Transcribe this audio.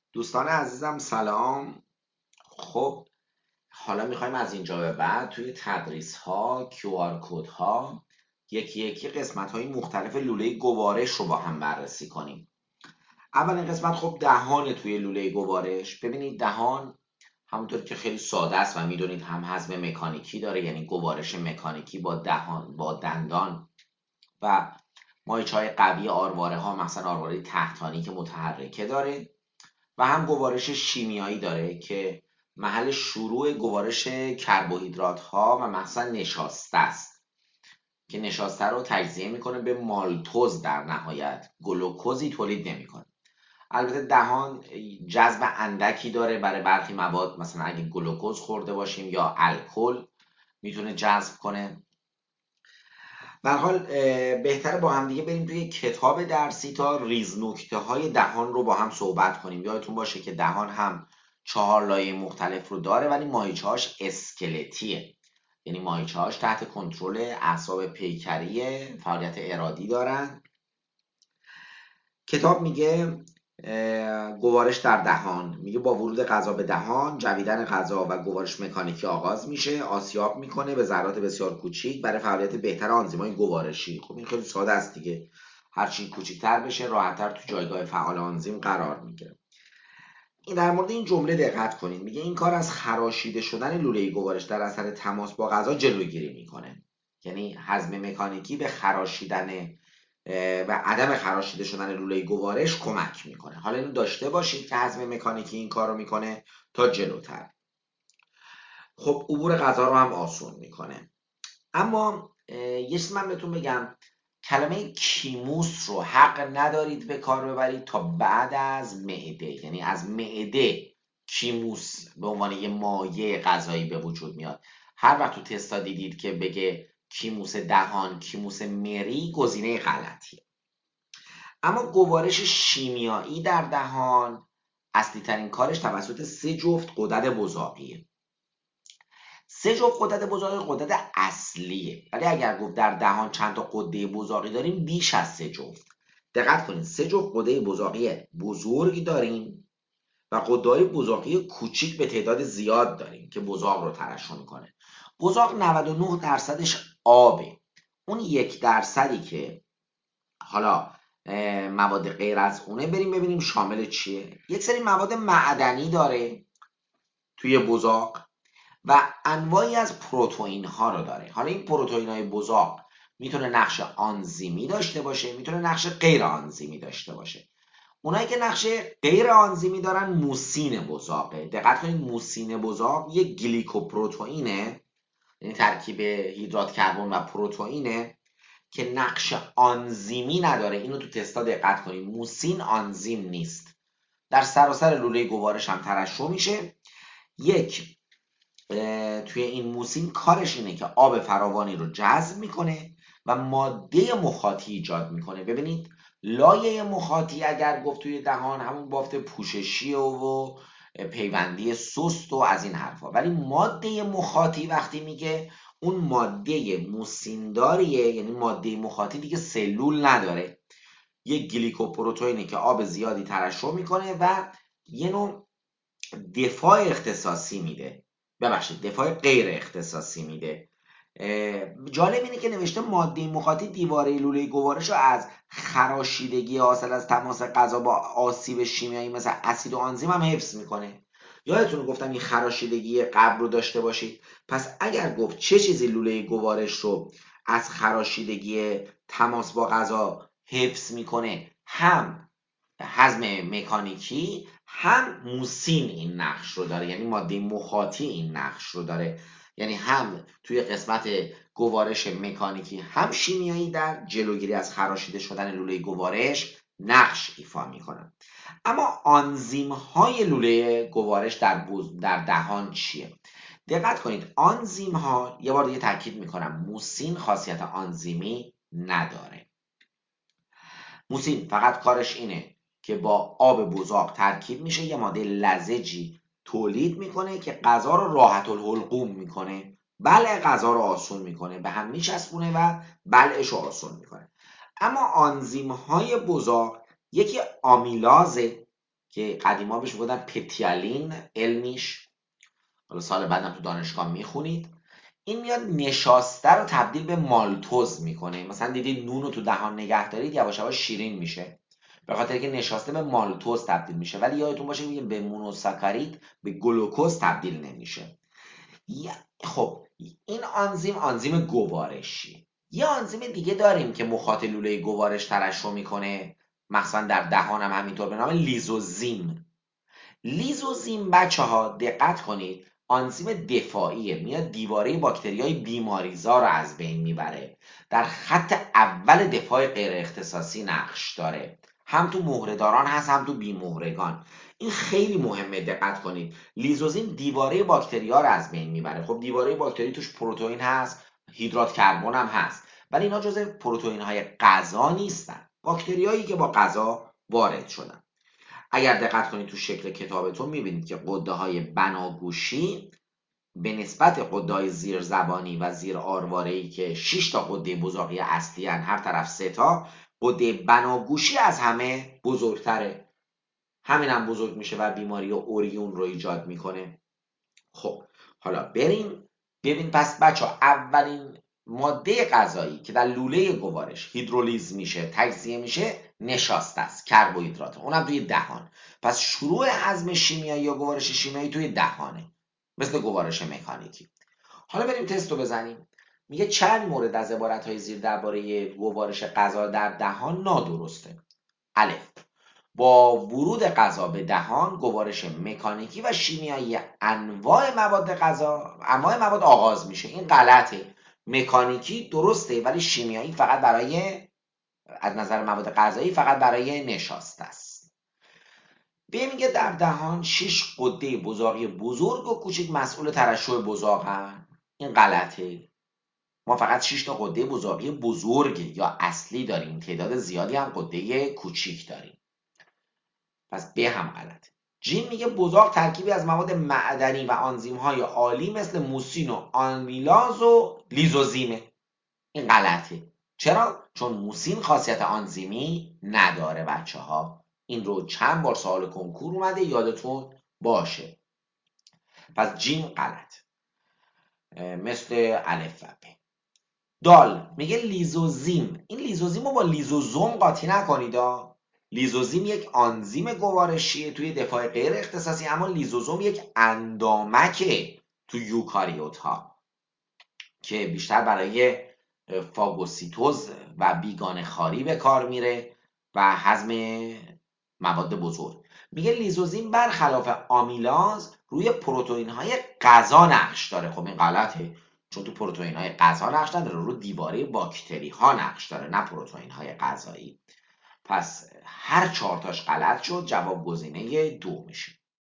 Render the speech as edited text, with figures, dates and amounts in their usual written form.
دوستان عزیزم سلام. خب حالا میخوایم از اینجا به بعد توی تدریس ها QR کد ها یکی یکی قسمت های مختلف لوله گوارش رو با هم بررسی کنیم. اولین قسمت خب دهان توی لوله گوارش. ببینید دهان همونطور که خیلی ساده است و میدونید هم هضم مکانیکی داره، یعنی گوارش مکانیکی با دهان با دندان و مایچه های قوی آرواره ها، مثلا آرواره تحتانی که متحرکه داره، و هم گوارش شیمیایی داره که محل شروع گوارش کربوهیدرات ها و مثلا نشاسته است که نشاسته رو تجزیه میکنه به مالتوز، در نهایت گلوکوزی تولید نمیکنه. البته دهان جذب اندکی داره برای برخی مواد، مثلا اگه گلوکوز خورده باشیم یا الکل میتونه جذب کنه. به هر حال بهتره با هم دیگه بریم توی کتاب درسی تا ریز نکته های دهان رو با هم صحبت کنیم. یادتون باشه که دهان هم 4 لایه مختلف رو داره، ولی ماهیچه‌هاش اسکلتیه، یعنی ماهیچه‌هاش تحت کنترل اعصاب پیکریه، فعالیت ارادی دارن. کتاب میگه گوارش در دهان، میگه با ورود غذا به دهان، جویدن غذا و گوارش مکانیکی آغاز میشه، آسیاب میکنه به ذرات بسیار کوچیک برای فعالیت بهتر آنزیم‌های گوارشی. خب این خیلی ساده است دیگه، هر چی کوچیک‌تر بشه راحت‌تر تو جایگاه فعال آنزیم قرار میگیره. این در مورد این جمله دقت کنید، میگه این کار از خراشیده شدن لوله گوارش در اثر تماس با غذا جلوگیری میکنه. یعنی هضم مکانیکی به خراشیدن و عدم خراشیده شدن لوله گوارش کمک میکنه. حالا اینو داشته باشید که هضم مکانیکی این کارو میکنه تا جلوتر. خب عبور غذا رو هم آسون میکنه. اما یه چیز من بهتون بگم، کلمه کیموس رو حق ندارید به کار ببرید تا بعد از معده، یعنی از معده کیموس به عنوان یه مایع غذایی به وجود میاد. هر وقت تو تستا دیدید که بگه کیموس دهان، کیموس مری، گزینه غلطیه. اما گوارش شیمیایی در دهان اصلی ترین کارش توسط 3 جفت غدد بزاقیه. 3 جفت غدد بزاقی غدد اصلیه، ولی اگر گفت در دهان چند تا غده بزاقی داریم، بیش از 3 جفت. دقت کنید 3 جفت غده بزاقی بزرگ داریم و غده‌های بزاقی کوچیک به تعداد زیاد داریم که بزاق رو ترشح میکنه. بزاق 99% آبه. اون 1% که حالا مواد غیر از اونه، بریم ببینیم شامل چیه. یک سری مواد معدنی داره توی بزاق و انواعی از پروتئین ها رو داره. حالا این پروتئین های بزاق میتونه نقش آنزیمی داشته باشه، میتونه نقش غیر آنزیمی داشته باشه. اونایی که نقش غیر آنزیمی دارن موسین بزاقه. دقت کنید موسین بزاق یک گلیکوپروتئینه، یعنی ترکیب هیدرات کربن و پروتئینه که نقش آنزیمی نداره. اینو تو تستا دقت کنید، موسین آنزیم نیست. در سراسر لوله گوارش هم ترشح میشه. یک توی این موسین کارش اینه که آب فراوانی رو جذب میکنه و ماده مخاطی ایجاد میکنه. ببینید لایه مخاطی اگر گفت توی دهان، همون بافت پوششی و پیوندی سست و از این حرفا، ولی ماده مخاطی وقتی میگه اون ماده موسینداریه، یعنی ماده مخاطی دیگه سلول نداره، یک گلیکوپروتئینی که آب زیادی ترشح میکنه و یه نوع دفاع اختصاصی میده، ببخشید دفاع غیر اختصاصی میده. جالب اینه که نوشته ماده مخاطی دیواره لوله گوارش رو از خراشیدگی حاصل از تماس غذا با آسیب شیمیایی مثل اسید و آنزیم هم حفظ میکنه. یادتون گفتم این خراشیدگی قبل رو داشته باشید. پس اگر گفت چه چیزی لوله گوارش رو از خراشیدگی تماس با غذا حفظ میکنه، هم هضم مکانیکی هم موسین این نقش رو داره، یعنی ماده مخاطی این نقش رو داره، یعنی هم توی قسمت گوارش مکانیکی هم شیمیایی در جلوگیری از خراشیده شدن لوله گوارش نقش ایفا میکنن. اما آنزیم های لوله گوارش در دهان چیه؟ دقت کنید آنزیم ها، یه بار دیگه تاکید میکنم، موسین خاصیت آنزیمی نداره. موسین فقط کارش اینه که با آب بزاق ترکیب میشه، یه ماده لزجی تولید میکنه که غذا رو راحت الحلقوم میکنه، بلع غذا رو آسون میکنه، به هم میچسبونه و بلعش رو آسون میکنه. اما آنزیم های بزاق یکی آمیلازه که قدیما بهش میگفتن پتیالین علمیش، حالا سال بعدم تو دانشگاه میخونید. این میاد نشاسته رو تبدیل به مالتوز میکنه. مثلا دیدید نون رو تو دهان نگه دارید یواش یواش شیرین میشه، به خاطر که نشاسته به مالتوز تبدیل میشه. ولی یادتون باشه میگه به مونوساکارید، به گلوکوز تبدیل نمیشه. خب این آنزیم گوارشی. یه آنزیم دیگه داریم که مخاط لوله گوارش ترشح میکنه، مثلا در دهان هم همینطور، به نام لیزوزیم. لیزوزیم بچه ها دقت کنید آنزیم دفاعیه، میاد دیواره باکتریای بیماریزا رو از بین میبره، در خط اول دفاع غیر اختصاصی نقش داره، هم تو مهره‌داران هست هم تو بیمهرگان. این خیلی مهمه دقت کنید. لیزوزیم دیواره باکتریا رو از بین میبره. خب دیواره باکتری توش پروتئین هست، هیدرات کربن هم هست، ولی اینا جزء پروتئین های غذا نیستن، باکتریایی که با غذا وارد شدن. اگر دقت کنید تو شکل کتابتون میبینید که غده های بناگوشی به نسبت غده های زیر زبانی و زیر آرواره‌ای که 6 تا غده بزاقی اصلی هن، هر طرف 3 تا، غده بناگوشی از همه بزرگتره. همین هم بزرگ میشه و بیماری اوریون رو ایجاد میکنه. خب حالا بریم ببین. پس بچه ها اولین ماده غذایی که در لوله گوارش هیدرولیز میشه، تجزیه میشه، نشاسته است، کربوهیدرات، اونم توی دهان. پس شروع هضم شیمیایی یا گوارش شیمیایی توی دهانه، مثل گوارش مکانیکی. حالا بریم تستو بزنیم. میگه چند مورد از عبارتهای زیر درباره گوارش غذا در دهان نادرسته. الف، با ورود غذا به دهان گوارش مکانیکی و شیمیایی انواع مواد آغاز میشه. این غلطه. مکانیکی درسته ولی شیمیایی فقط برای، از نظر مواد غذایی فقط برای نشاسته است. به میگه در دهان 6 غده بزاقی بزرگ و کوچک مسئول ترشح بزاقن. این غلطه. ما فقط 6 تا غده بزاقی بزرگ یا اصلی داریم، تعداد زیادی هم غده کوچیک داریم. پس ب هم غلطه. جیم میگه بزاق ترکیبی از مواد معدنی و آنزیم‌های عالی مثل موسین و آمیلاز و لیزوزیمه. این غلطه. چرا؟ چون موسین خاصیت آنزیمی نداره بچه ها. این رو چند بار سوال کنکور اومده، یادتون باشه. پس جیم غلط، مثل الف و ب. دال میگه لیزوزیم. این لیزوزیم رو با لیزوزوم قاطی نکنید. لیزوزیم یک آنزیم گوارشیه توی دفاع غیر اختصاصی، اما لیزوزوم یک اندامکه تو یوکاریوت ها که بیشتر برای فاگوسیتوز و بیگانه خاری به کار میره و هضم مواد بزرگ. میگه لیزوزیم برخلاف آمیلاز روی پروتئین های غذا نقش داره. خب این غلطه، چون تو پروتئین های غذا نقش نداره، رو دیواره باکتری ها نقش داره، نه پروتئین های غذایی. پس هر 4 تاش غلط شد، جواب گزینه 2 میشه.